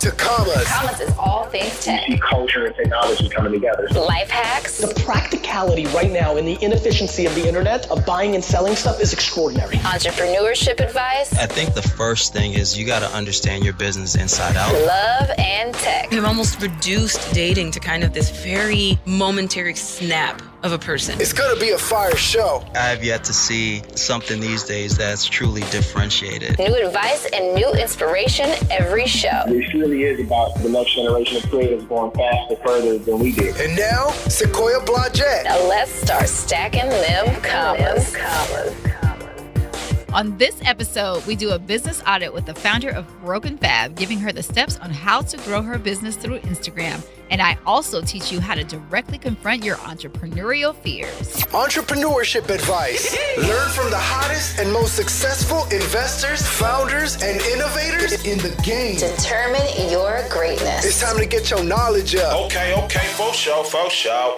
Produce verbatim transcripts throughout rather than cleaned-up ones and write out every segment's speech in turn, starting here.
to Commas. Commas is all things tech. You see culture and technology coming together. Life hacks. The practicality right now and the inefficiency of the internet of buying and selling stuff is extraordinary. Entrepreneurship advice. I think the first thing is you got to understand your business inside out. Love and tech. I've almost reduced dating to kind of this very momentary snap of a person. It's gonna be a fire show. I have yet to see something these days that's truly differentiated. New advice and new inspiration every show. It really is about the next generation of creatives going faster, further than we did. And now, Sequoia Blodgett. Now let's start stacking them commas. commas. On this episode, we do a business audit with the founder of Broken Fab, giving her the steps on how to grow her business through Instagram. And I also teach you how to directly confront your entrepreneurial fears. Entrepreneurship advice. Learn from the hottest and most successful investors, founders, and innovators in the game. Determine your greatness. It's time to get your knowledge up. Okay, okay, for sure, for sure.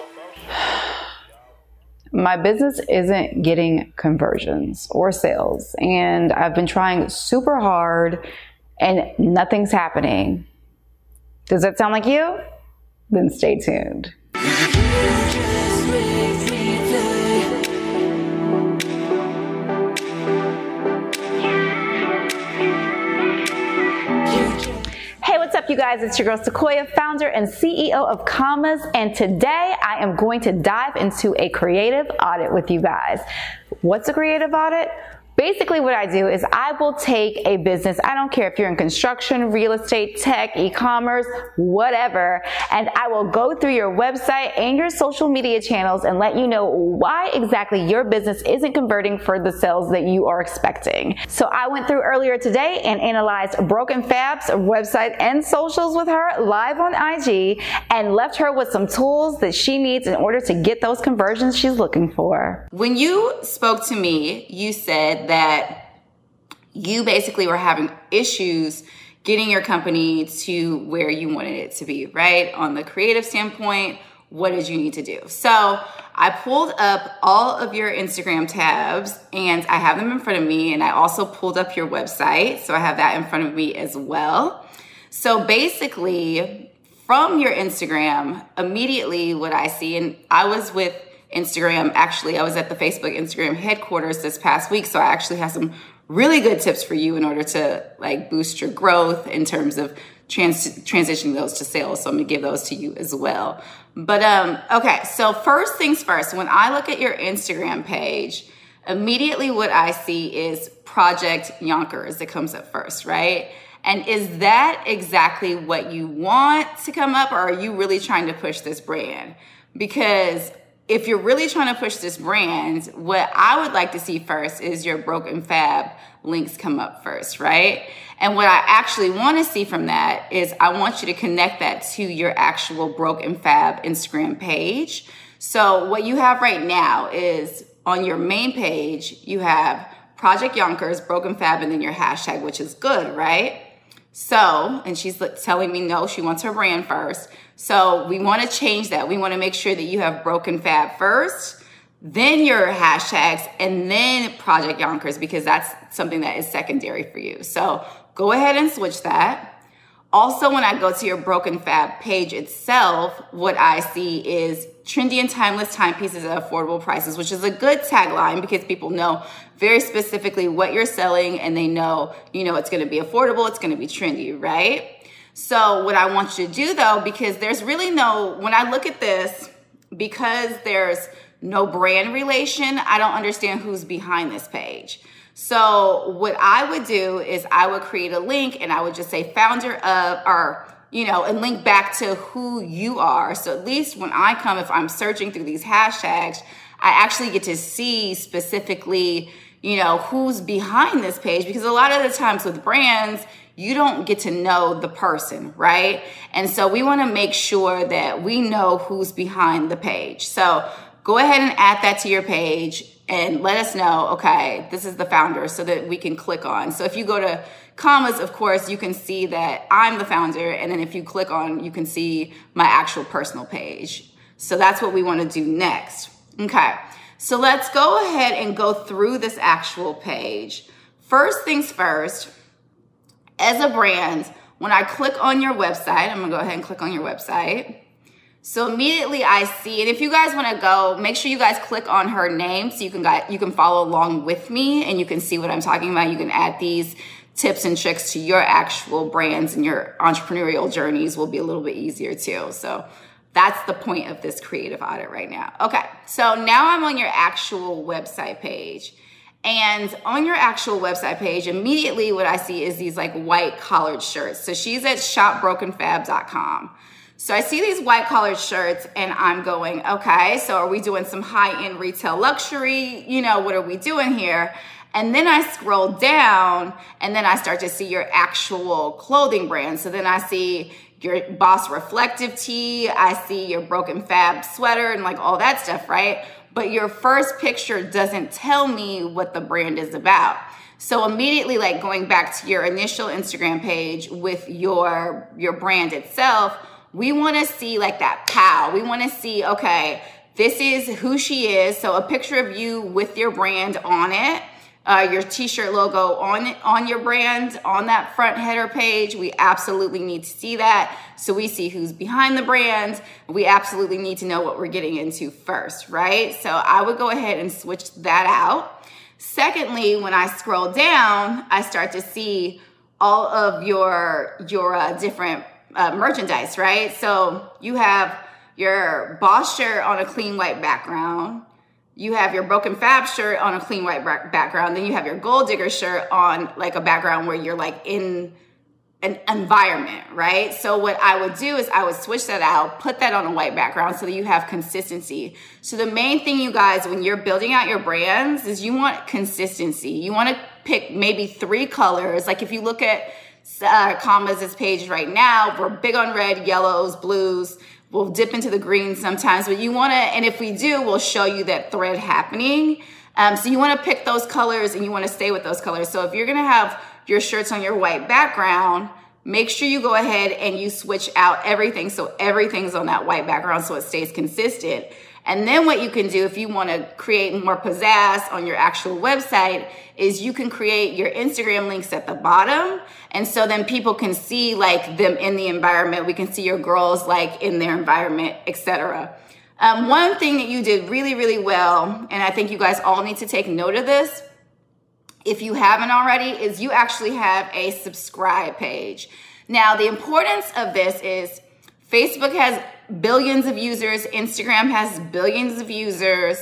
My business isn't getting conversions or sales, and I've been trying super hard and nothing's happening. Does that sound like you? Then stay tuned. Hey, what's up, you guys? It's your girl Sequoia, founder and C E O of Commas, and today I am going to dive into a creative audit with you guys. What's a creative audit? Basically what I do is I will take a business, I don't care if you're in construction, real estate, tech, e-commerce, whatever, and I will go through your website and your social media channels and let you know why exactly your business isn't converting for the sales that you are expecting. So I went through earlier today and analyzed Broken Fab's website and socials with her live on I G and left her with some tools that she needs in order to get those conversions she's looking for. When you spoke to me, you said that you basically were having issues getting your company to where you wanted it to be, right? On the creative standpoint, what did you need to do? So I pulled up all of your Instagram tabs and I have them in front of me, and I also pulled up your website. So I have that in front of me as well. So basically from your Instagram, immediately what I see, and I was with Instagram, actually, I was at the Facebook Instagram headquarters this past week, so I actually have some really good tips for you in order to like boost your growth in terms of trans transitioning those to sales. So I'm gonna give those to you as well. But um, okay, so first things first, when I look at your Instagram page, immediately what I see is Project Yonkers that comes up first, right? And is that exactly what you want to come up, or are you really trying to push this brand? Because if you're really trying to push this brand, what I would like to see first is your Broken Fab links come up first, right? And what I actually want to see from that is I want you to connect that to your actual Broken Fab Instagram page. So what you have right now is on your main page, you have Project Yonkers, Broken Fab, and then your hashtag, which is good, right? So, and she's telling me no, she wants her brand first. So we want to change that. We want to make sure that you have Broken Fab first, then your hashtags, and then Project Yonkers, because that's something that is secondary for you. So go ahead and switch that. Also, when I go to your Broken Fab page itself, what I see is trendy and timeless timepieces at affordable prices, which is a good tagline because people know very specifically what you're selling and they know, you know, it's going to be affordable, it's going to be trendy, right? So what I want you to do though, because there's really no, when I look at this, because there's no brand relation, I don't understand who's behind this page. So what I would do is I would create a link and I would just say founder of, or, you know, and link back to who you are. So at least when I come, if I'm searching through these hashtags, I actually get to see specifically, you know, who's behind this page, because a lot of the times with brands, you don't get to know the person, right? And so we want to make sure that we know who's behind the page. So go ahead and add that to your page and let us know, okay, this is the founder, so that we can click on. So if you go to Commas, of course, you can see that I'm the founder. And then if you click on, you can see my actual personal page. So that's what we want to do next. Okay, so let's go ahead and go through this actual page. First things first, as a brand, When I click on your website, I'm gonna go ahead and click on your website. So immediately I see, and if you guys wanna go, make sure you guys click on her name so you can got, you can follow along with me and you can see what I'm talking about. You can add these tips and tricks to your actual brands, and your entrepreneurial journeys will be a little bit easier too. So that's the point of this creative audit right now. Okay, so now I'm on your actual website page. And on your actual website page, immediately what I see is these like white collared shirts. So she's at shop broken fab dot com. So I see these white collared shirts and I'm going, okay, so are we doing some high-end retail luxury? You know, what are we doing here? And then I scroll down and then I start to see your actual clothing brand. So then I see your Boss Reflective tee, I see your Broken Fab sweater and like all that stuff, right? But your first picture doesn't tell me what the brand is about. So immediately, like going back to your initial Instagram page with your, your brand itself, we wanna see like that pow. We wanna see, okay, this is who she is. So a picture of you with your brand on it. Uh, your t-shirt logo on on your brand, on that front header page. We absolutely need to see that so we see who's behind the brand. We absolutely need to know what we're getting into first, right? So I would go ahead and switch that out. Secondly, when I scroll down, I start to see all of your, your uh, different uh, merchandise, right? So you have your Boss shirt on a clean white background. You have your Broken Fab shirt on a clean white background. Then you have your Gold Digger shirt on like a background where you're like in an environment, right? So what I would do is I would switch that out, put that on a white background so that you have consistency. So the main thing, you guys, when you're building out your brands is you want consistency. You want to pick maybe three colors. Like if you look at uh, Commas' page right now, we're big on red, yellows, blues. We'll dip into the green sometimes, but you wanna, and if we do, we'll show you that thread happening. Um, so you wanna pick those colors and you wanna stay with those colors. So if you're gonna have your shirts on your white background, make sure you go ahead and you switch out everything so everything's on that white background so it stays consistent. And then what you can do if you wanna create more pizzazz on your actual website is you can create your Instagram links at the bottom. And so then people can see like them in the environment. We can see your girls like in their environment, et cetera. Um, one thing that you did really, really well, and I think you guys all need to take note of this, if you haven't already, is you actually have a subscribe page. Now, the importance of this is Facebook has billions of users, Instagram has billions of users.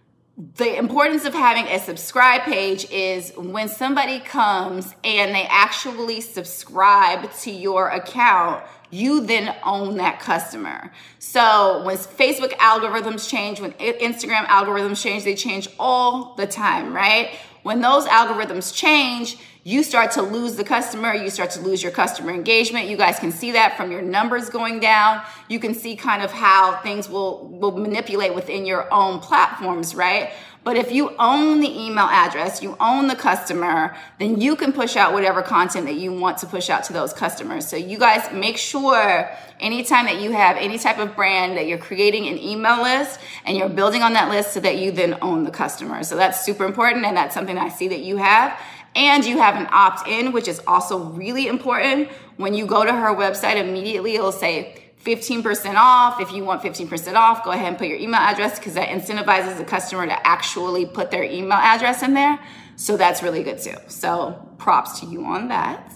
The importance of having a subscribe page is when somebody comes and they actually subscribe to your account, you then own that customer. So when Facebook algorithms change, when Instagram algorithms change, they change all the time, right? When those algorithms change, you start to lose the customer, you start to lose your customer engagement. You guys can see that from your numbers going down. You can see kind of how things will, will manipulate within your own platforms, right? But if you own the email address, you own the customer, then you can push out whatever content that you want to push out to those customers. So you guys make sure anytime that you have any type of brand that you're creating an email list and you're building on that list so that you then own the customer. So that's super important, and that's something I see that you have. And you have an opt-in, which is also really important. When you go to her website, immediately it'll say fifteen percent off. If you want fifteen percent off, go ahead and put your email address because that incentivizes the customer to actually put their email address in there. So that's really good too. So props to you on that.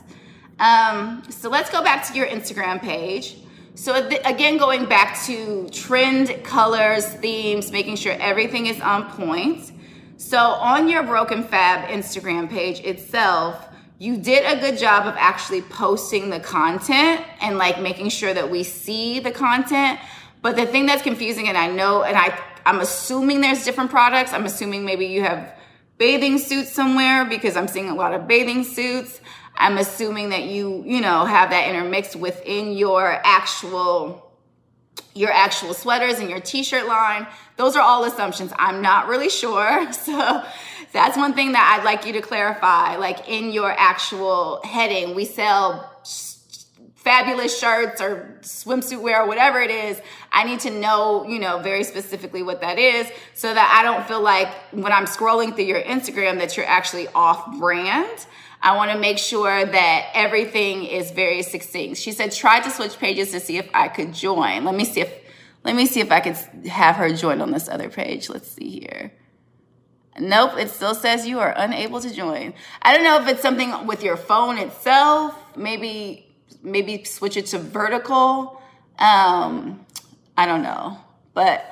Um, so let's go back to your Instagram page. So th- again, going back to trend, colors, themes, making sure everything is on point. So on your Broken Fab Instagram page itself, you did a good job of actually posting the content and like making sure that we see the content. But the thing that's confusing, and I know, and I, I'm assuming there's different products. I'm assuming maybe you have bathing suits somewhere because I'm seeing a lot of bathing suits. I'm assuming that you, you know, have that intermixed within your actual your actual sweaters and your t-shirt line. Those are all assumptions. I'm not really sure. So that's one thing that I'd like you to clarify. Like in your actual heading, we sell fabulous shirts or swimsuit wear or whatever it is. I need to know, you know, very specifically what that is so that I don't feel like when I'm scrolling through your Instagram that you're actually off brand. I want to make sure that everything is very succinct. She said, try to switch pages to see if I could join. Let me see if, let me see if I could have her join on this other page. Let's see here. Nope, it still says you are unable to join. I don't know if it's something with your phone itself. Maybe, maybe switch it to vertical. Um, I don't know, but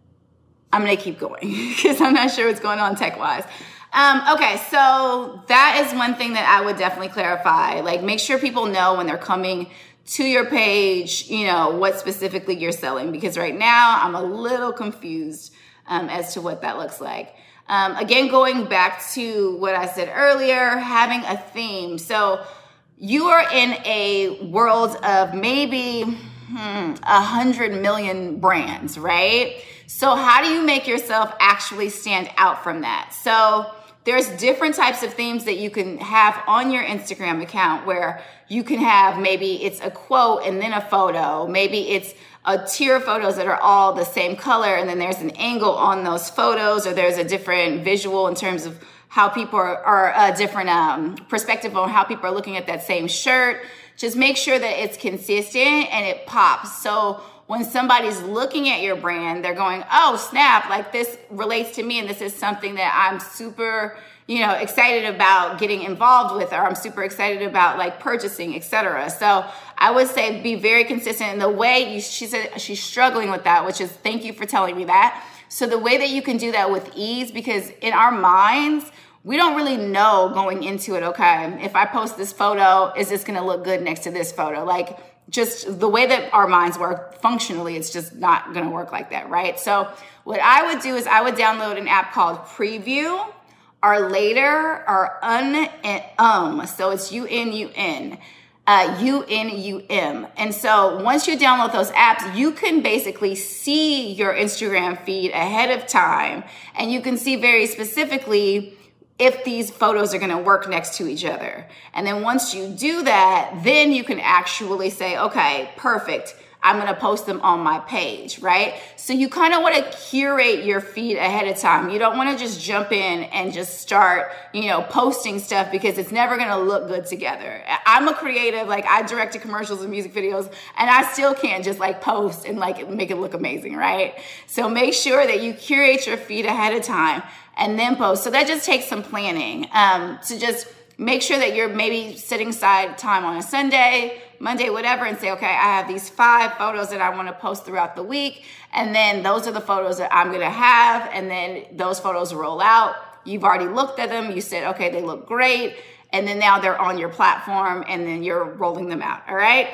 I'm going to keep going because I'm not sure what's going on tech-wise. Um, okay, so that is one thing that I would definitely clarify. Like, make sure people know when they're coming to your page, you know, what specifically you're selling. Because right now, I'm a little confused um, as to what that looks like. Um, again, going back to what I said earlier, having a theme. So you are in a world of maybe hmm, one hundred million brands, right? So how do you make yourself actually stand out from that? So there's different types of themes that you can have on your Instagram account where you can have, maybe it's a quote and then a photo. Maybe it's a tier of photos that are all the same color, and then there's an angle on those photos, or there's a different visual in terms of how people are, or a different um, perspective on how people are looking at that same shirt. Just make sure that it's consistent and it pops. So when somebody's looking at your brand, they're going, oh, snap, like this relates to me, and this is something that I'm super, you know, excited about getting involved with, or I'm super excited about like purchasing, et cetera. So I would say be very consistent in the way you, she said she's struggling with that, which is, thank you for telling me that. So the way that you can do that with ease, because in our minds, we don't really know going into it, okay, if I post this photo, is this gonna look good next to this photo? Like, just the way that our minds work functionally, it's just not gonna work like that, right? So what I would do is I would download an app called Preview, or Later, or Un and Um. So it's U N U N, uh, U N U M. And so once you download those apps, you can basically see your Instagram feed ahead of time, and you can see very specifically if these photos are gonna work next to each other. And then once you do that, then you can actually say, okay, perfect, I'm gonna post them on my page, right? So you kind of wanna curate your feed ahead of time. You don't wanna just jump in and just start, you know, posting stuff, because it's never gonna look good together. I'm a creative, like I directed commercials and music videos, and I still can't just like post and like make it look amazing, right? So make sure that you curate your feed ahead of time and then post. So that just takes some planning. Um, to just make sure that you're maybe setting aside time on a Sunday, Monday, whatever, and say, okay, I have these five photos that I want to post throughout the week, and then those are the photos that I'm gonna have, and then those photos roll out. You've already looked at them, you said, okay, they look great, and then now they're on your platform, and then you're rolling them out, all right?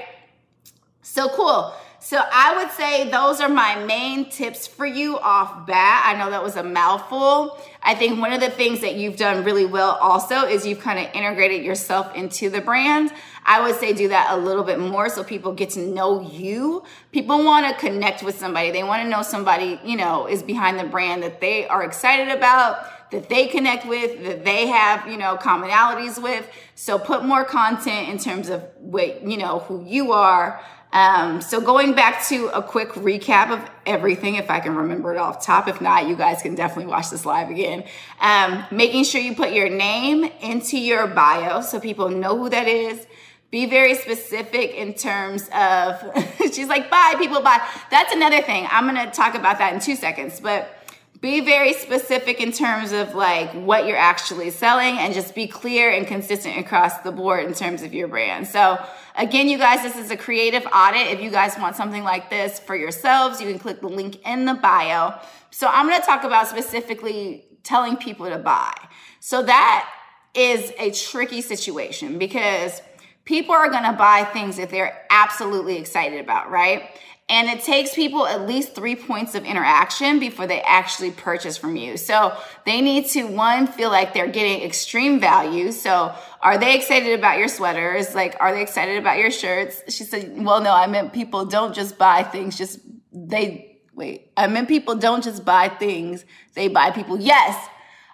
So cool. So I would say those are my main tips for you off bat. I know that was a mouthful. I think one of the things that you've done really well also is you've kind of integrated yourself into the brand. I would say do that a little bit more so people get to know you. People want to connect with somebody. They want to know somebody, you know, is behind the brand that they are excited about, that they connect with, that they have, you know, commonalities with. So put more content in terms of what, you know, who you are. Um, so going back to a quick recap of everything, if I can remember it off top. If not, you guys can definitely watch this live again. Um, making sure you put your name into your bio so people know who that is. Be very specific in terms of, she's like, bye, people, bye. That's another thing. I'm going to talk about that in two seconds, but be very specific in terms of like what you're actually selling, and just be clear and consistent across the board in terms of your brand. So again, you guys, this is a creative audit. If you guys want something like this for yourselves, you can click the link in the bio. So I'm going to talk about specifically telling people to buy. So that is a tricky situation, because people are going to buy things that they're absolutely excited about, right? And it takes people at least three points of interaction before they actually purchase from you. So they need to, one, feel like they're getting extreme value. So are they excited about your sweaters? Like, are they excited about your shirts? She said, well, no, I meant people don't just buy things, just they, wait, I meant people don't just buy things, they buy people. Yes.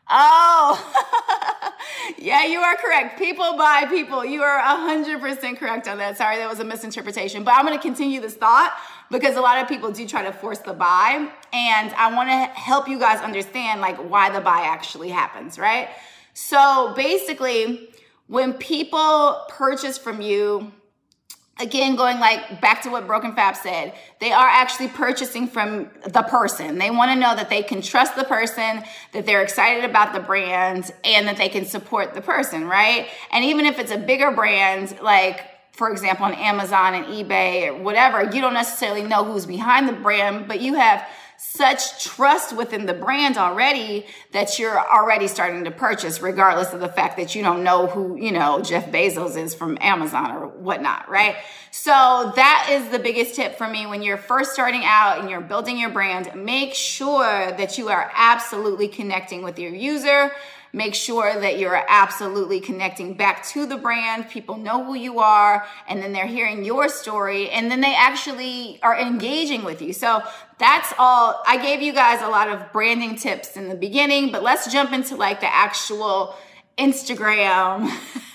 Oh, yeah, you are correct. People buy people. You are one hundred percent correct on that. Sorry, that was a misinterpretation. But I'm going to continue this thought, because a lot of people do try to force the buy. And I want to help you guys understand like why the buy actually happens, right? So basically, when people purchase from you, again, going like back to what Broken Fab said, they are actually purchasing from the person. They want to know that they can trust the person, that they're excited about the brand, and that they can support the person, right? And even if it's a bigger brand, like for example, on Amazon and eBay or whatever, you don't necessarily know who's behind the brand, but you have such trust within the brand already that you're already starting to purchase, regardless of the fact that you don't know who, you know, Jeff Bezos is from Amazon or whatnot, right? So that is the biggest tip for me when you're first starting out and you're building your brand. Make sure that you are absolutely connecting with your user. Make sure that you're absolutely connecting back to the brand. People know who you are, and then they're hearing your story, and then they actually are engaging with you. So that's all. I gave you guys a lot of branding tips in the beginning, but let's jump into like the actual Instagram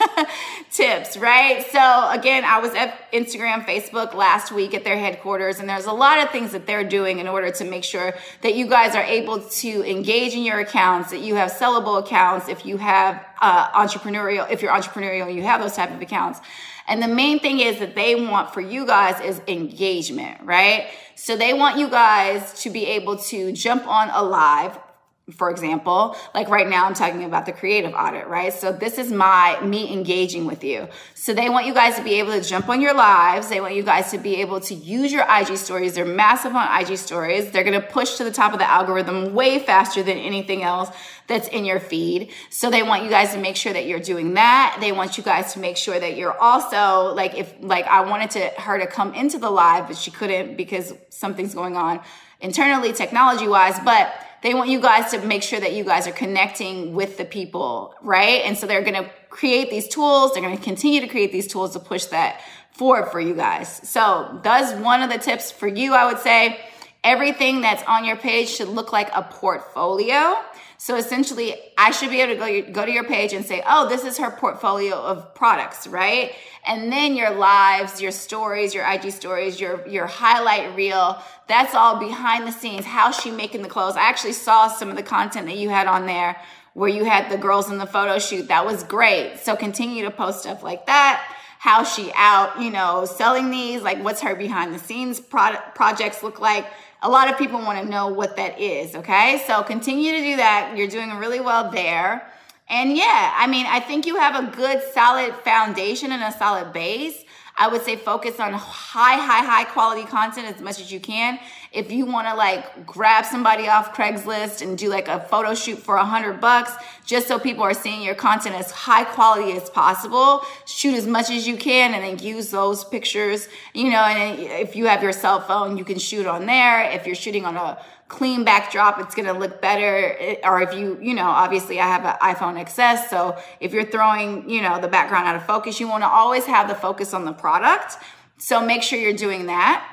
tips, right? So again, I was at Instagram, Facebook last week at their headquarters, and there's a lot of things that they're doing in order to make sure that you guys are able to engage in your accounts, that you have sellable accounts, if you have uh, entrepreneurial, if you're entrepreneurial and you have those type of accounts. And the main thing is that they want for you guys is engagement, right? So they want you guys to be able to jump on a live. For example, like right now I'm talking about the creative audit, right? So this is my, me engaging with you. So they want you guys to be able to jump on your lives. They want you guys to be able to use your I G stories. They're massive on I G stories. They're going to push to the top of the algorithm way faster than anything else that's in your feed. So they want you guys to make sure that you're doing that. They want you guys to make sure that you're also like, if like I wanted to her to come into the live, but she couldn't because something's going on internally technology wise, but they want you guys to make sure that you guys are connecting with the people, right? And so they're going to create these tools. They're going to continue to create these tools to push that forward for you guys. So that's one of the tips for you, I would say. Everything that's on your page should look like a portfolio. So essentially, I should be able to go, go to your page and say, oh, this is her portfolio of products, right? And then your lives, your stories, your I G stories, your, your highlight reel, that's all behind the scenes. How's she making the clothes? I actually saw some of the content that you had on there where you had the girls in the photo shoot. That was great. So continue to post stuff like that. How's she out, you know, selling these? Like, what's her behind the scenes product projects look like? A lot of people want to know what that is, okay? So continue to do that. You're doing really well there. And yeah, I mean, I think you have a good, solid foundation and a solid base. I would say focus on high, high, high quality content as much as you can. If you want to like grab somebody off Craigslist and do like a photo shoot for a hundred bucks, just so people are seeing your content as high quality as possible, shoot as much as you can and then use those pictures, you know, and if you have your cell phone, you can shoot on there. If you're shooting on a clean backdrop, it's going to look better. Or if you, you know, obviously I have an iPhone X S. So if you're throwing, you know, the background out of focus, you want to always have the focus on the product. So make sure you're doing that.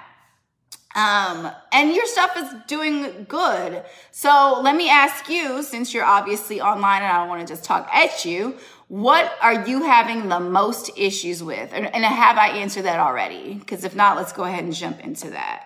Um, and your stuff is doing good. So let me ask you, since you're obviously online and I don't want to just talk at you, what are you having the most issues with? And, and have I answered that already? Because if not, let's go ahead and jump into that.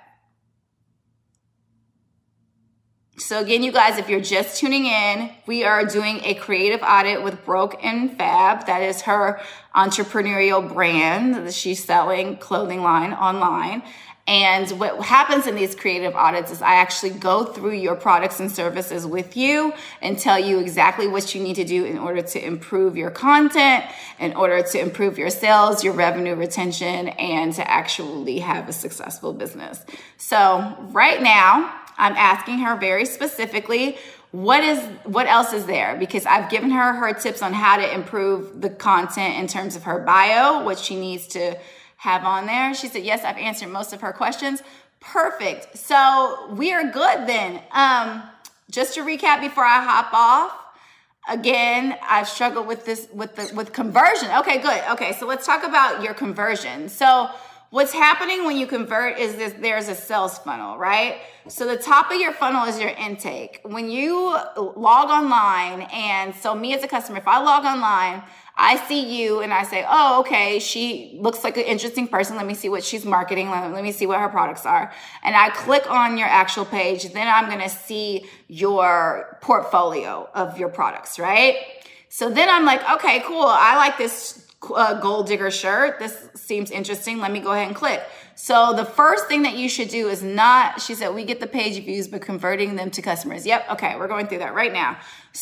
So again, you guys, if you're just tuning in, we are doing a creative audit with Broken Fab. That is her entrepreneurial brand that she's selling clothing line online. And what happens in these creative audits is I actually go through your products and services with you and tell you exactly what you need to do in order to improve your content, in order to improve your sales, your revenue retention, and to actually have a successful business. So right now, I'm asking her very specifically, what is what else is there? Because I've given her her tips on how to improve the content in terms of her bio, what she needs to have on there. She said, yes, I've answered most of her questions. Perfect. So we are good then. Um, just to recap before I hop off, again, I've struggled with this, with the, with conversion. Okay, good. Okay, so let's talk about your conversion. So what's happening when you convert is this, there's a sales funnel, right? So the top of your funnel is your intake. When you log online, and so me as a customer, if I log online, I see you and I say, oh, okay, she looks like an interesting person. Let me see what she's marketing. Let, let me see what her products are. And I click on your actual page. Then I'm going to see your portfolio of your products, right? So then I'm like, okay, cool. I like this uh, gold digger shirt. This seems interesting. Let me go ahead and click. So the first thing that you should do is not, she said, we get the page views, but converting them to customers. Yep. Okay. We're going through that right now.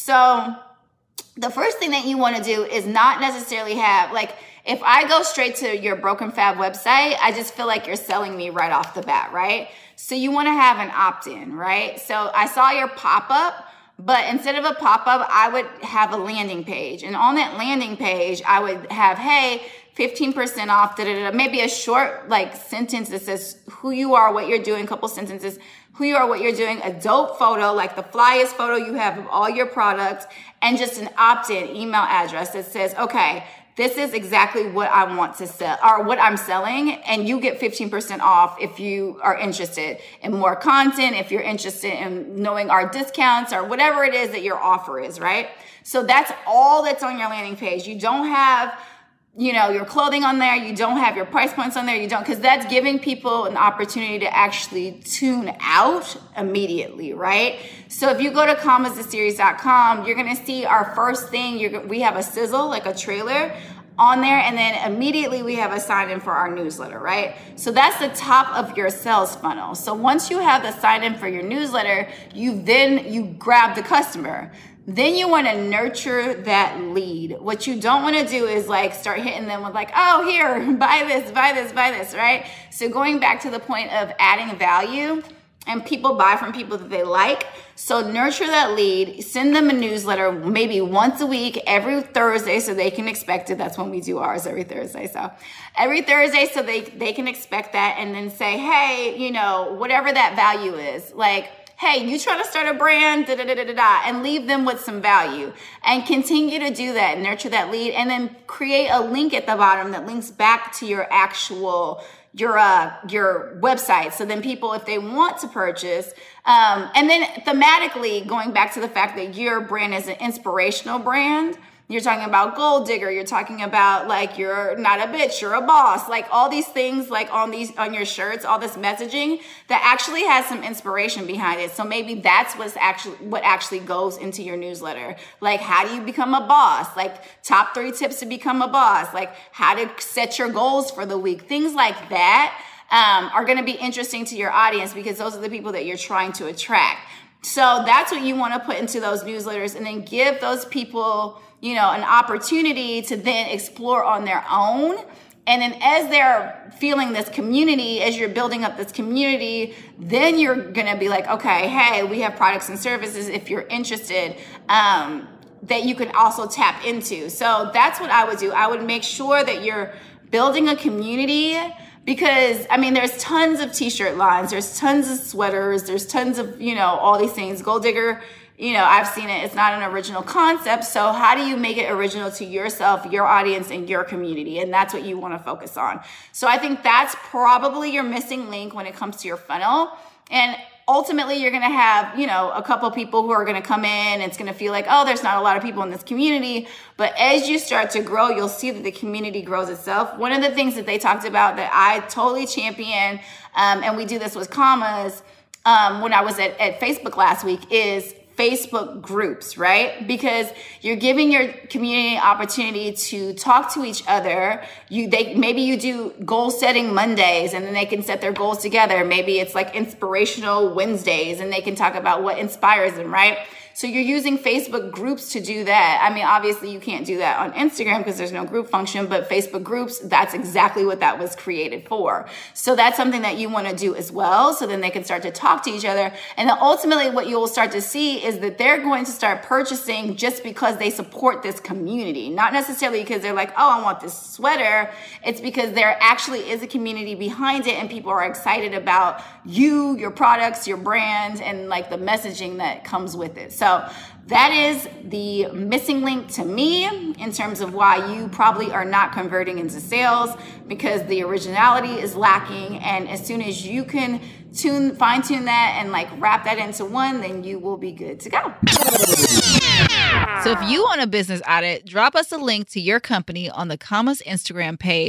So the first thing that you want to do is not necessarily have, like, if I go straight to your Broken Fab website, I just feel like you're selling me right off the bat, right? So you want to have an opt-in, right? So I saw your pop-up, but instead of a pop-up, I would have a landing page. And on that landing page, I would have, hey, fifteen percent off, da, da, da, maybe a short like sentence that says who you are, what you're doing, couple sentences, who you are, what you're doing, a dope photo, like the flyest photo you have of all your products, and just an opt-in email address that says, okay, this is exactly what I want to sell or what I'm selling. And you get fifteen percent off if you are interested in more content, if you're interested in knowing our discounts or whatever it is that your offer is, right? So that's all that's on your landing page. You don't have, you know, your clothing on there. You don't have your price points on there. You don't, because that's giving people an opportunity to actually tune out immediately, right? So if you go to commas the series dot com, you're going to see our first thing. You're, we have a sizzle, like a trailer on there. And then immediately we have a sign in for our newsletter, right? So that's the top of your sales funnel. So once you have the sign in for your newsletter, you then, you grab the customer. Then you want to nurture that lead. What you don't want to do is like start hitting them with like, oh, here, buy this, buy this, buy this, right? So going back to the point of adding value, and people buy from people that they like. So nurture that lead, send them a newsletter maybe once a week, every Thursday, so they can expect it. That's when we do ours, every Thursday. So every Thursday, so they, they can expect that, and then say, hey, you know, whatever that value is, like, hey, you trying to start a brand, da, da, da, da, da, da, and leave them with some value, and continue to do that, nurture that lead, and then create a link at the bottom that links back to your actual, your, uh, your website. So then people, if they want to purchase, um, and then thematically going back to the fact that your brand is an inspirational brand. You're talking about gold digger. You're talking about like, you're not a bitch, you're a boss. Like all these things like on these, on your shirts, all this messaging that actually has some inspiration behind it. So maybe that's what's actually, what actually goes into your newsletter. Like, how do you become a boss? Like top three tips to become a boss. Like how to set your goals for the week. Things like that um, are going to be interesting to your audience because those are the people that you're trying to attract. So that's what you want to put into those newsletters, and then give those people, you know, an opportunity to then explore on their own. And then as they're feeling this community, as you're building up this community, then you're going to be like, okay, hey, we have products and services if you're interested, um, that you can also tap into. So that's what I would do. I would make sure that you're building a community. Because, I mean, there's tons of t-shirt lines, there's tons of sweaters, there's tons of, you know, all these things. Gold digger, you know, I've seen it. It's not an original concept. So how do you make it original to yourself, your audience, and your community? And that's what you want to focus on. So I think that's probably your missing link when it comes to your funnel. And ultimately, you're going to have, you know, a couple people who are going to come in. It's going to feel like, oh, there's not a lot of people in this community. But as you start to grow, you'll see that the community grows itself. One of the things that they talked about that I totally champion, um, and we do this with commas, um, when I was at, at Facebook last week, is Facebook groups, right? Because you're giving your community an opportunity to talk to each other. You, they, maybe you do goal setting Mondays and then they can set their goals together. Maybe it's like inspirational Wednesdays and they can talk about what inspires them, right? So you're using Facebook groups to do that. I mean, obviously you can't do that on Instagram because there's no group function, but Facebook groups, that's exactly what that was created for. So that's something that you want to do as well. So then they can start to talk to each other. And then ultimately what you will start to see is that they're going to start purchasing just because they support this community. Not necessarily because they're like, oh, I want this sweater. It's because there actually is a community behind it and people are excited about you, your products, your brand, and like the messaging that comes with it. So that is the missing link to me in terms of why you probably are not converting into sales, because the originality is lacking. And as soon as you can tune, fine tune that and like wrap that into one, then you will be good to go. So if you want a business audit, drop us a link to your company on the Commas Instagram page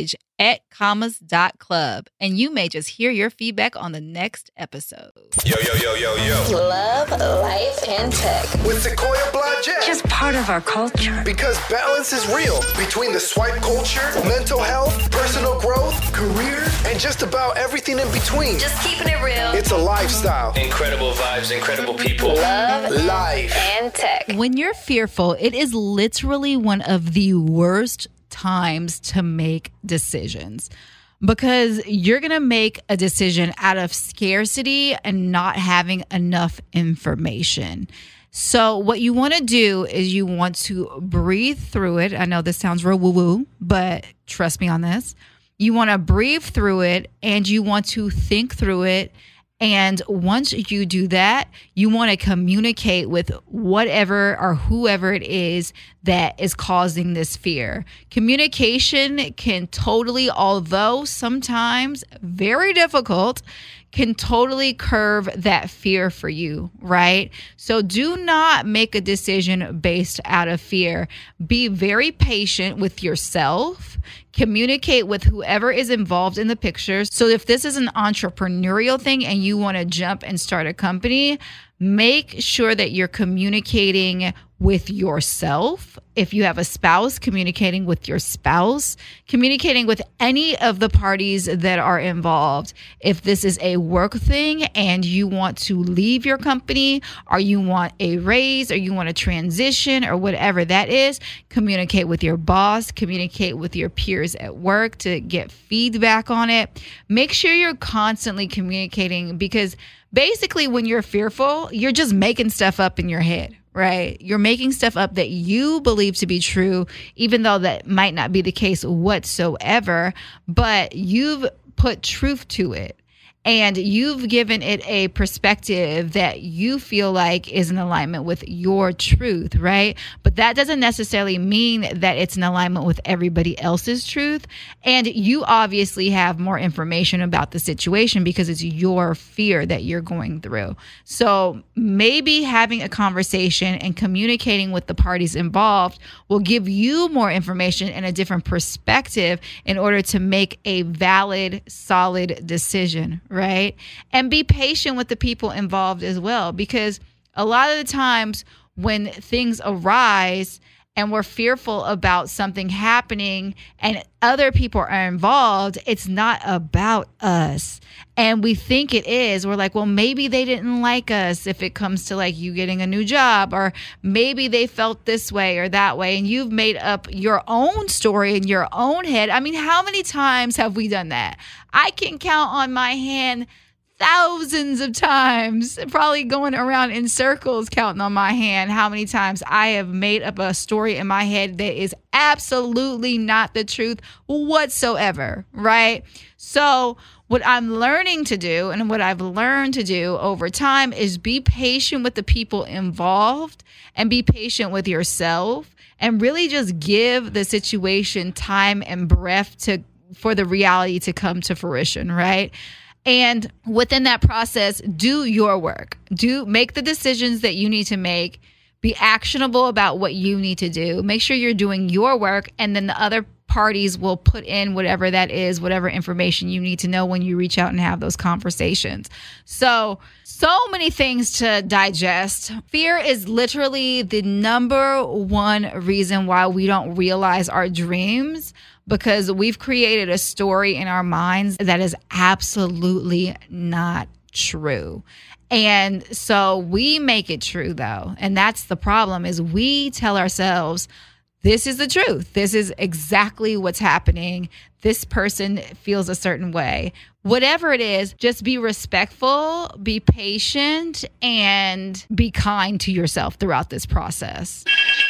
at commas dot club, and you may just hear your feedback on the next episode. Yo, yo, yo, yo, yo. Love, life, and tech. With Sequoia Blodgett. Just part of our culture. Because balance is real between the swipe culture, mental health, personal growth, career, and just about everything in between. Just keeping it real. It's a lifestyle. Incredible vibes, incredible people. Love, Life. and tech. When you're fearful, it is literally one of the worst times to make decisions, because you're going to make a decision out of scarcity and not having enough information. So what you want to do is you want to breathe through it. I know this sounds real woo-woo, but trust me on this. You want to breathe through it, and you want to think through it. And once you do that, you want to communicate with whatever or whoever it is that is causing this fear. Communication can totally, although sometimes very difficult, can totally curb that fear for you, right? So do not make a decision based out of fear. Be very patient with yourself. Communicate with whoever is involved in the picture. So if this is an entrepreneurial thing and you want to jump and start a company, make sure that you're communicating with yourself. If you have a spouse, communicating with your spouse, communicating with any of the parties that are involved. If this is a work thing and you want to leave your company, or you want a raise, or you want to transition, or whatever that is, communicate with your boss, communicate with your peers at work to get feedback on it. Make sure you're constantly communicating, because basically when you're fearful, you're just making stuff up in your head. Right? You're making stuff up that you believe to be true, even though that might not be the case whatsoever, but you've put truth to it. And you've given it a perspective that you feel like is in alignment with your truth, right? But that doesn't necessarily mean that it's in alignment with everybody else's truth. And you obviously have more information about the situation because it's your fear that you're going through. So maybe having a conversation and communicating with the parties involved will give you more information and a different perspective in order to make a valid, solid decision. Right? And be patient with the people involved as well, because a lot of the times when things arise and we're fearful about something happening and other people are involved, it's not about us. And we think it is. We're like, well, maybe they didn't like us if it comes to like you getting a new job, or maybe they felt this way or that way. And you've made up your own story in your own head. I mean, how many times have we done that? I can count on my hand thousands of times, probably going around in circles, counting on my hand how many times I have made up a story in my head that is absolutely not the truth whatsoever, right? So what I'm learning to do, and what I've learned to do over time, is be patient with the people involved and be patient with yourself, and really just give the situation time and breath to for the reality to come to fruition, right? And within that process, do your work. Do make the decisions that you need to make. Be actionable about what you need to do. Make sure you're doing your work, and then the other parties will put in whatever that is, whatever information you need to know when you reach out and have those conversations. So, so many things to digest. Fear is literally the number one reason why we don't realize our dreams, because we've created a story in our minds that is absolutely not true. And so we make it true, though. And that's the problem, is we tell ourselves, this is the truth. This is exactly what's happening. This person feels a certain way. Whatever it is, just be respectful, be patient, and be kind to yourself throughout this process.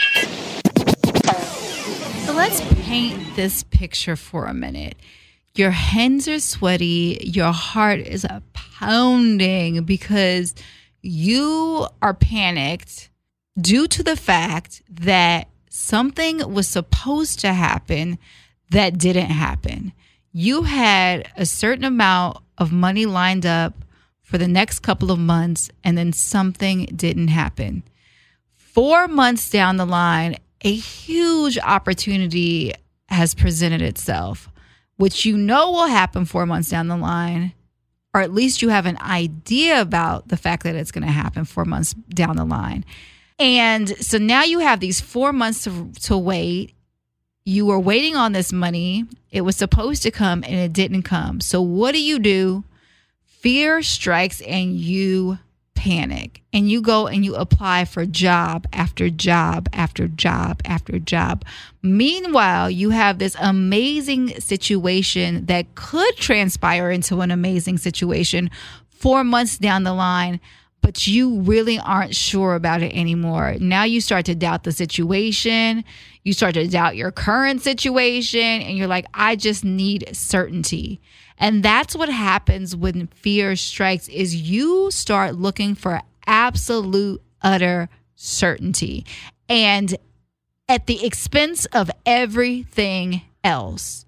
So let's paint this picture for a minute. Your hands are sweaty. Your heart is a pounding because you are panicked due to the fact that something was supposed to happen that didn't happen. You had a certain amount of money lined up for the next couple of months, and then something didn't happen. Four months down the line, a huge opportunity has presented itself. which you know will happen four months down the line, or at least you have an idea about the fact that it's going to happen four months down the line. And so now you have these four months to, to wait. You were waiting on this money. It was supposed to come and it didn't come. So what do you do? Fear strikes and you panic, and you go and you apply for job after job after job after job. Meanwhile, you have this amazing situation that could transpire into an amazing situation four months down the line, but you really aren't sure about it anymore. Now you start to doubt the situation. You start to doubt your current situation, and you're like, I just need certainty. And that's what happens when fear strikes, is you start looking for absolute, utter certainty, and at the expense of everything else.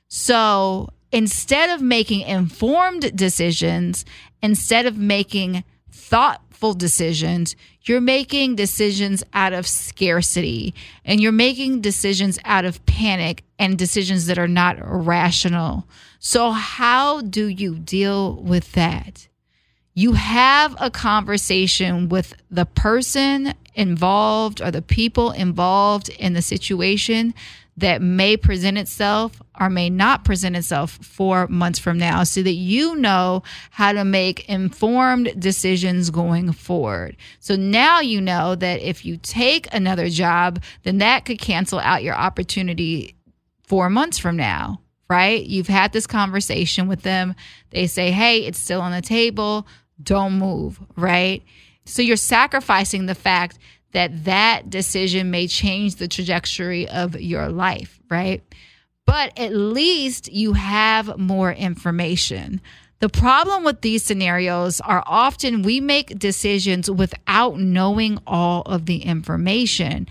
So instead of making informed decisions, instead of making thoughtful decisions, you're making decisions out of scarcity, and you're making decisions out of panic and decisions that are not rational. So how do you deal with that? You have a conversation with the person involved or the people involved in the situation that may present itself or may not present itself four months from now, so that you know how to make informed decisions going forward. So now you know that if you take another job, then that could cancel out your opportunity four months from now, right? You've had this conversation with them. They say, hey, it's still on the table. Don't move, right? So you're sacrificing the fact that that decision may change the trajectory of your life, right? But at least you have more information. The problem with these scenarios are often we make decisions without knowing all of the information.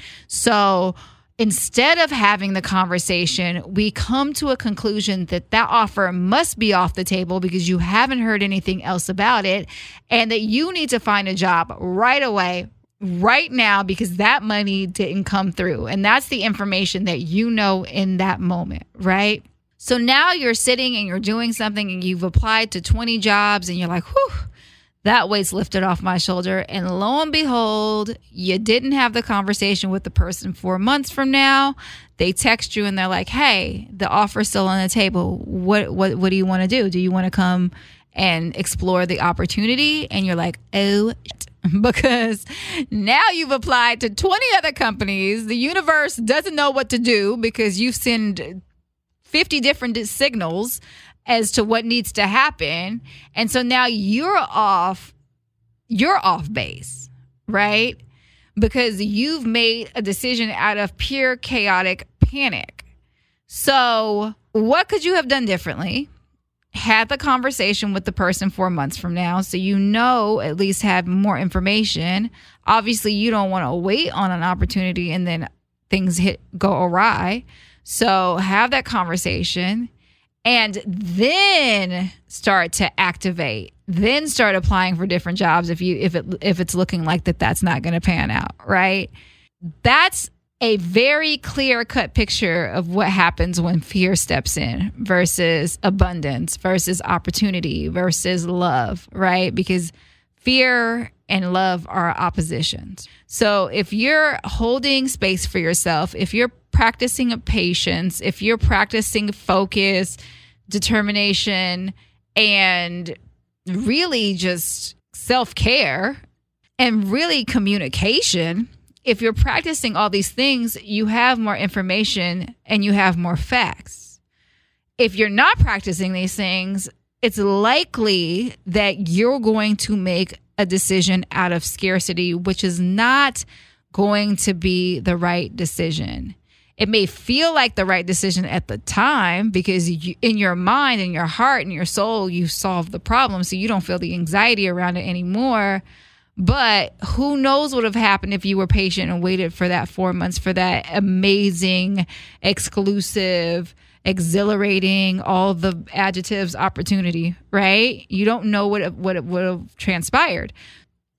So instead of having the conversation, we come to a conclusion that that offer must be off the table because you haven't heard anything else about it, and that you need to find a job right away, right now, because that money didn't come through. And that's the information that you know in that moment, right? So now you're sitting and you're doing something and you've applied to twenty jobs and you're like, whew, that weight's lifted off my shoulder. And lo and behold, you didn't have the conversation with the person four months from now. They text you and they're like, hey, the offer's still on the table. What, what, what do you want to do? Do you want to come and explore the opportunity? And you're like, oh, shit. Because now you've applied to twenty other companies. The universe doesn't know what to do because you've sent fifty different signals as to what needs to happen. And so now you're off, you're off base, right? Because you've made a decision out of pure chaotic panic. So what could you have done differently? Had the conversation with the person four months from now, so you know, at least have more information. Obviously, you don't want to wait on an opportunity and then things hit go awry. So have that conversation and then start to activate. Then start applying for different jobs if you if it if it's looking like that that's not going to pan out, right? That's a very clear-cut picture of what happens when fear steps in versus abundance, versus opportunity, versus love, right? Because fear and love are oppositions. So if you're holding space for yourself, if you're practicing patience, if you're practicing focus, determination, and really just self-care and really communication, if you're practicing all these things, you have more information and you have more facts. If you're not practicing these things, it's likely that you're going to make a decision out of scarcity, which is not going to be the right decision. It may feel like the right decision at the time because you, in your mind, in your heart, in your soul, you solved the problem, so you don't feel the anxiety around it anymore. But who knows what would have happened if you were patient and waited for that four months for that amazing, exclusive, exhilarating, all the adjectives opportunity, right? You don't know what it, what it would have transpired.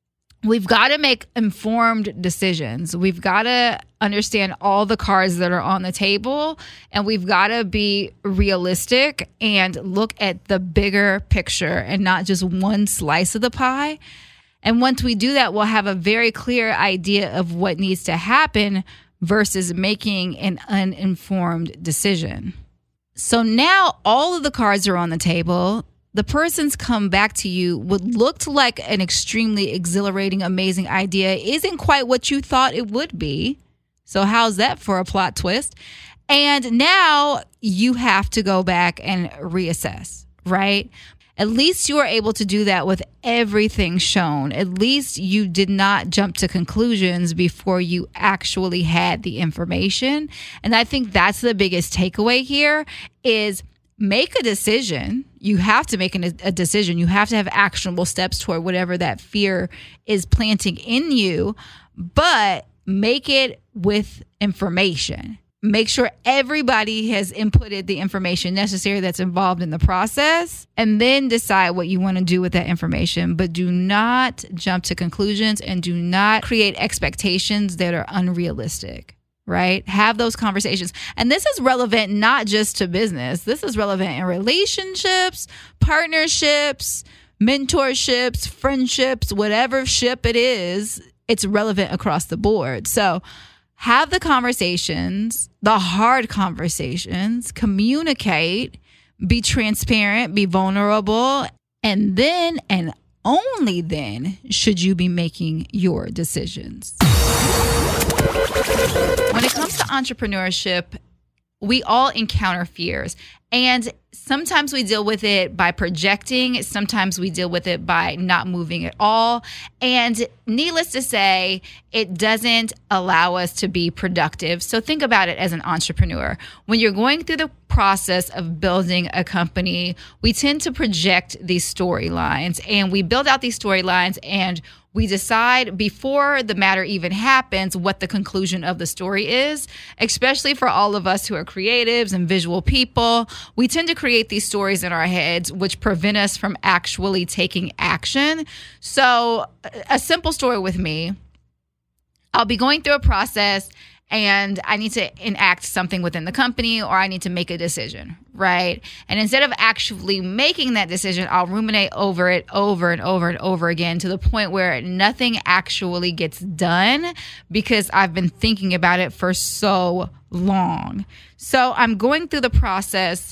we've got to make informed decisions. We've got to understand all the cards that are on the table, and we've got to be realistic and look at the bigger picture and not just one slice of the pie. And once we do that, we'll have a very clear idea of what needs to happen versus making an uninformed decision. So now all of the cards are on the table. The person's come back to you. What looked like an extremely exhilarating, amazing idea isn't quite what you thought it would be. So how's that for a plot twist? And now you have to go back and reassess, right? At least you were able to do that with everything shown. At least you did not jump to conclusions before you actually had the information. And I think that's the biggest takeaway here is make a decision. You have to make an, a decision. You have to have actionable steps toward whatever that fear is planting in you, but make it with information. Make sure everybody has inputted the information necessary that's involved in the process, and then decide what you want to do with that information. But do not jump to conclusions and do not create expectations that are unrealistic, right? Have those conversations. And this is relevant not just to business. This is relevant in relationships, partnerships, mentorships, friendships, whatever ship it is. It's relevant across the board. So have the conversations, the hard conversations, communicate, be transparent, be vulnerable, and then and only then should you be making your decisions. When it comes to entrepreneurship, we all encounter fears, and sometimes we deal with it by projecting. Sometimes we deal with it by not moving at all. And needless to say, it doesn't allow us to be productive. So think about it as an entrepreneur. When you're going through the process of building a company, we tend to project these storylines, and we build out these storylines, and we decide before the matter even happens what the conclusion of the story is, especially for all of us who are creatives and visual people. We tend to create these stories in our heads, which prevent us from actually taking action. So a simple story with me, I'll be going through a process and I need to enact something within the company, or I need to make a decision, right? And instead of actually making that decision, I'll ruminate over it over and over and over again to the point where nothing actually gets done because I've been thinking about it for so long. So I'm going through the process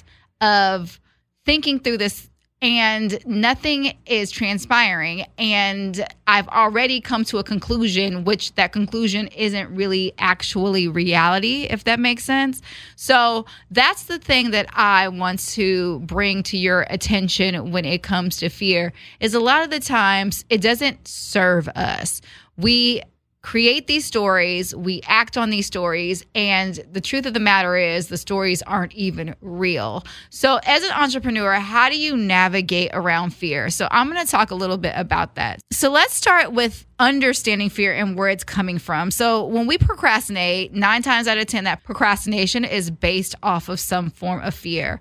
of thinking through this, and nothing is transpiring. And I've already come to a conclusion, which that conclusion isn't really actually reality, if that makes sense. So that's the thing that I want to bring to your attention when it comes to fear, is a lot of the times it doesn't serve us. We create these stories, we act on these stories, and the truth of the matter is the stories aren't even real. So as an entrepreneur, how do you navigate around fear? So I'm going to talk a little bit about that. So let's start with understanding fear and where it's coming from. So when we procrastinate, nine times out of ten, that procrastination is based off of some form of fear.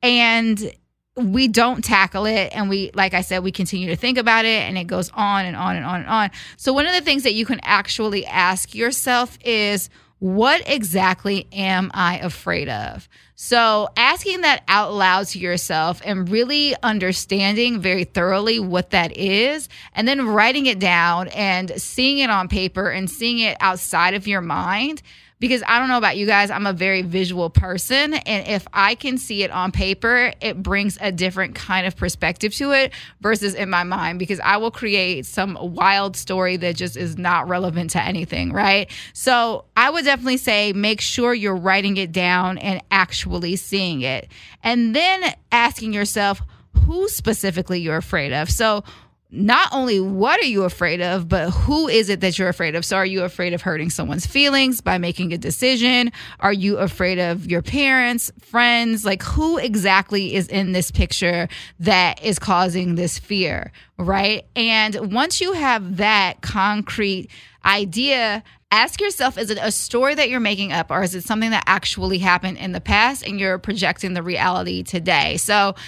And we don't tackle it, and we, like I said, we continue to think about it, and it goes on and on and on and on. So one of the things that you can actually ask yourself is, what exactly am I afraid of? So asking that out loud to yourself and really understanding very thoroughly what that is, and then writing it down and seeing it on paper and seeing it outside of your mind. Because I don't know about you guys, I'm a very visual person. And if I can see it on paper, it brings a different kind of perspective to it versus in my mind, because I will create some wild story that just is not relevant to anything, right? So I would definitely say make sure you're writing it down and actually seeing it. And then asking yourself who specifically you're afraid of. So not only what are you afraid of, but who is it that you're afraid of? So are you afraid of hurting someone's feelings by making a decision? Are you afraid of your parents, friends? Like, who exactly is in this picture that is causing this fear, right? And once you have that concrete idea, ask yourself, is it a story that you're making up, or is it something that actually happened in the past and you're projecting the reality today? So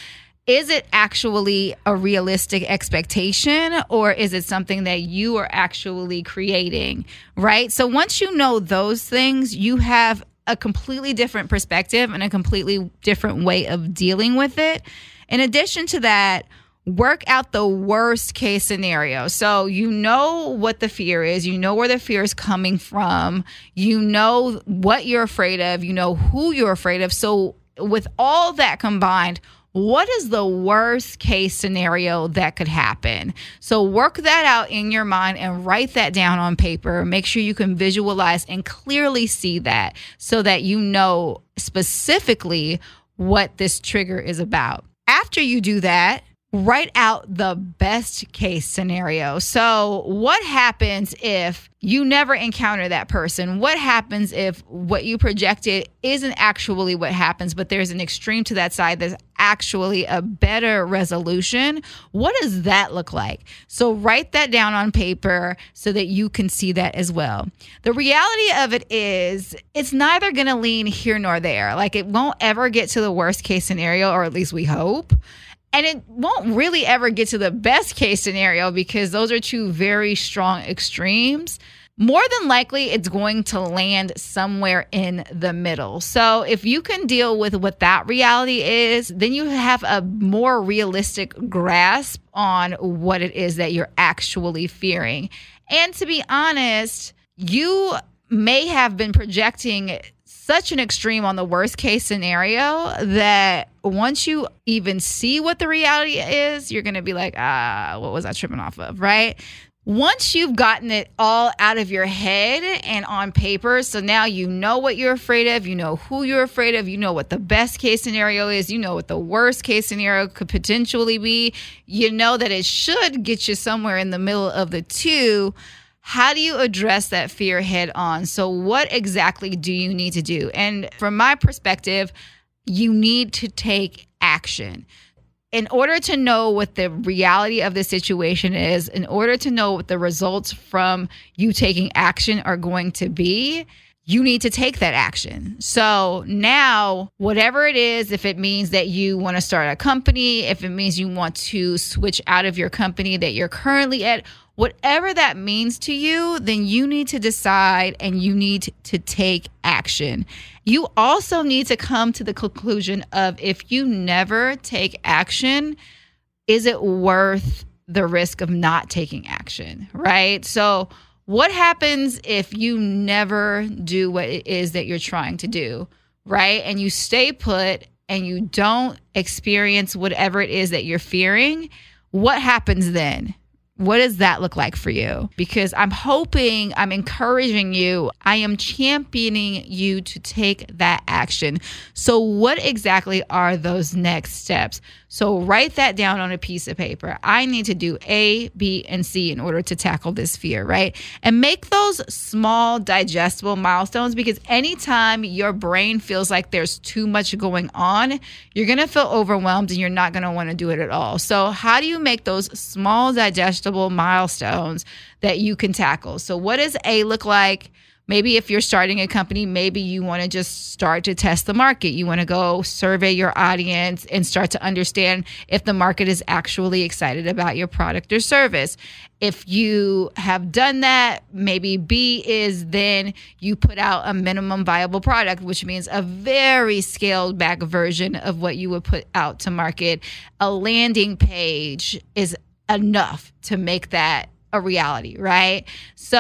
is it actually a realistic expectation, or is it something that you are actually creating, right? So once you know those things, you have a completely different perspective and a completely different way of dealing with it. In addition to that, work out the worst case scenario. So you know what the fear is. You know where the fear is coming from. You know what you're afraid of. You know who you're afraid of. So with all that combined, what is the worst case scenario that could happen? So work that out in your mind and write that down on paper. Make sure you can visualize and clearly see that so that you know specifically what this trigger is about. After you do that, write out the best case scenario. So what happens if you never encounter that person? What happens if what you projected isn't actually what happens, but there's an extreme to that side that's actually a better resolution? What does that look like? So write that down on paper so that you can see that as well. The reality of it is it's neither going to lean here nor there. Like it won't ever get to the worst case scenario, or at least we hope. And it won't really ever get to the best case scenario because those are two very strong extremes. More than likely, it's going to land somewhere in the middle. So if you can deal with what that reality is, then you have a more realistic grasp on what it is that you're actually fearing. And to be honest, you may have been projecting such an extreme on the worst case scenario that once you even see what the reality is, you're going to be like, ah, what was I tripping off of, right? Once you've gotten it all out of your head and on paper, so now you know what you're afraid of, you know who you're afraid of, you know what the best case scenario is, you know what the worst case scenario could potentially be, you know that it should get you somewhere in the middle of the two. How do you address that fear head on? So what exactly do you need to do? And from my perspective, you need to take action. In order to know what the reality of the situation is, in order to know what the results from you taking action are going to be, you need to take that action. So now, whatever it is, if it means that you want to start a company, if it means you want to switch out of your company that you're currently at, whatever that means to you, then you need to decide and you need to take action. You also need to come to the conclusion of if you never take action, is it worth the risk of not taking action, right? So what happens if you never do what it is that you're trying to do, right? And you stay put and you don't experience whatever it is that you're fearing. What happens then? What does that look like for you? Because I'm hoping, I'm encouraging you, I am championing you to take that action. So what exactly are those next steps? So write that down on a piece of paper. I need to do A, B, and C in order to tackle this fear, right? And make those small, digestible milestones, because anytime your brain feels like there's too much going on, you're going to feel overwhelmed and you're not going to want to do it at all. So how do you make those small, digestible milestones that you can tackle? So what does A look like? Maybe if you're starting a company, maybe you want to just start to test the market. You want to go survey your audience and start to understand if the market is actually excited about your product or service. If you have done that, maybe B is then you put out a minimum viable product, which means a very scaled back version of what you would put out to market. A landing page is enough to make that a reality, right?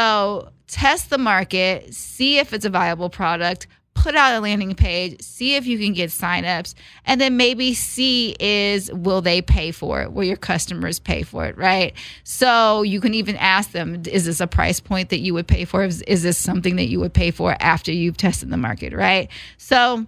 So test the market, see if it's a viable product, put out a landing page, see if you can get signups, and then maybe C is, will they pay for it? Will your customers pay for it, right? So you can even ask them, is this a price point that you would pay for? Is, is this something that you would pay for after you've tested the market, right? So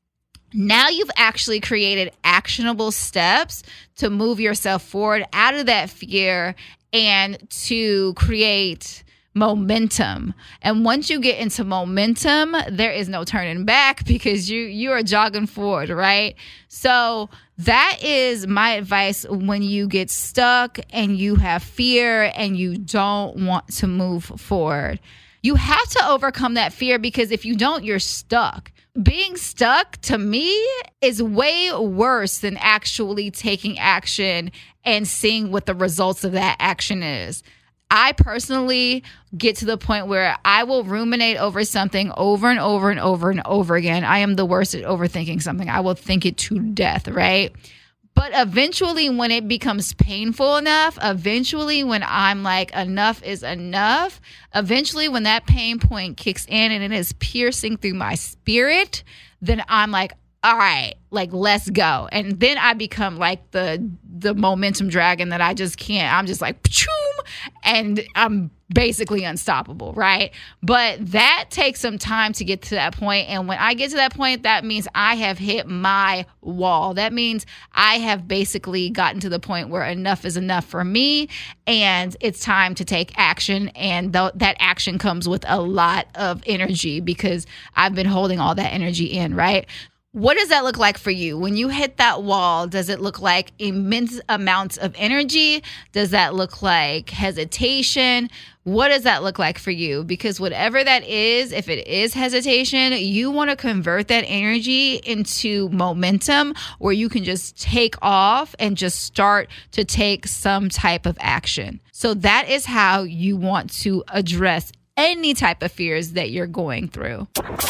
now you've actually created actionable steps to move yourself forward out of that fear and to create momentum. And once you get into momentum, there is no turning back because you you are jogging forward, right? So that is my advice when you get stuck and you have fear and you don't want to move forward. You have to overcome that fear, because if you don't, you're stuck. Being stuck, to me, is way worse than actually taking action and seeing what the results of that action is. I personally get to the point where I will ruminate over something over and over and over and over again. I am the worst at overthinking something. I will think it to death, right? But eventually, when it becomes painful enough, eventually when I'm like, enough is enough, eventually when that pain point kicks in and it is piercing through my spirit, then I'm like, all right, like, let's go. And then I become like the the momentum dragon that I just can't. I'm just like, choom, and I'm basically unstoppable, right? But that takes some time to get to that point. And when I get to that point, that means I have hit my wall. That means I have basically gotten to the point where enough is enough for me, and it's time to take action. And th- that action comes with a lot of energy, because I've been holding all that energy in, right? What does that look like for you? When you hit that wall, does it look like immense amounts of energy? Does that look like hesitation? What does that look like for you? Because whatever that is, if it is hesitation, you want to convert that energy into momentum where you can just take off and just start to take some type of action. So that is how you want to address any type of fears that you're going through.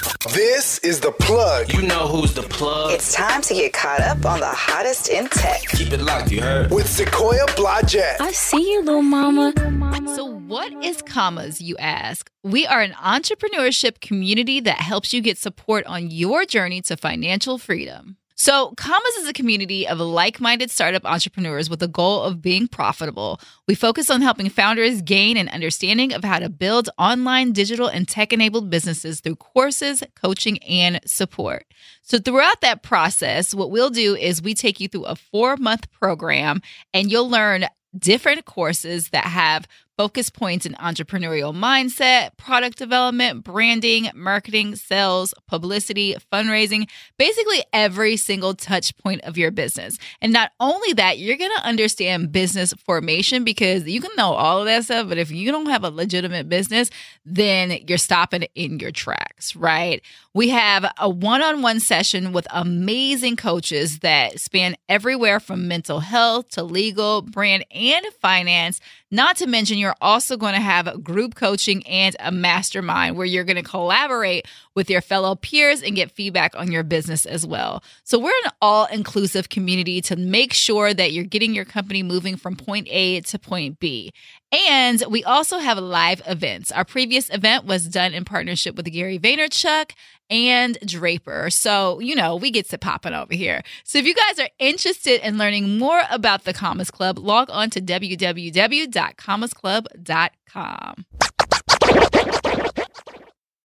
This is The Plug. You know who's the plug. It's time to get caught up on the hottest in tech. Keep it locked, you heard? With Sequoia Blodgett. I see you, little mama. So what is Commas, you ask? We are an entrepreneurship community that helps you get support on your journey to financial freedom. So Commas is a community of like-minded startup entrepreneurs with the goal of being profitable. We focus on helping founders gain an understanding of how to build online, digital, and tech-enabled businesses through courses, coaching, and support. So throughout that process, what we'll do is we take you through a four-month program, and you'll learn different courses that have focus points in entrepreneurial mindset, product development, branding, marketing, sales, publicity, fundraising, basically every single touch point of your business. And not only that, you're going to understand business formation, because you can know all of that stuff, but if you don't have a legitimate business, then you're stopping in your tracks, right? We have a one-on-one session with amazing coaches that span everywhere from mental health to legal, brand, and finance. Not to mention, you're also going to have group coaching and a mastermind where you're going to collaborate with your fellow peers and get feedback on your business as well. So we're an all-inclusive community to make sure that you're getting your company moving from point A to point B. And we also have live events. Our previous event was done in partnership with Gary Vaynerchuk and Draper. So, you know, we get it popping over here. So if you guys are interested in learning more about the Commas Club, log on to w w w dot commas club dot com.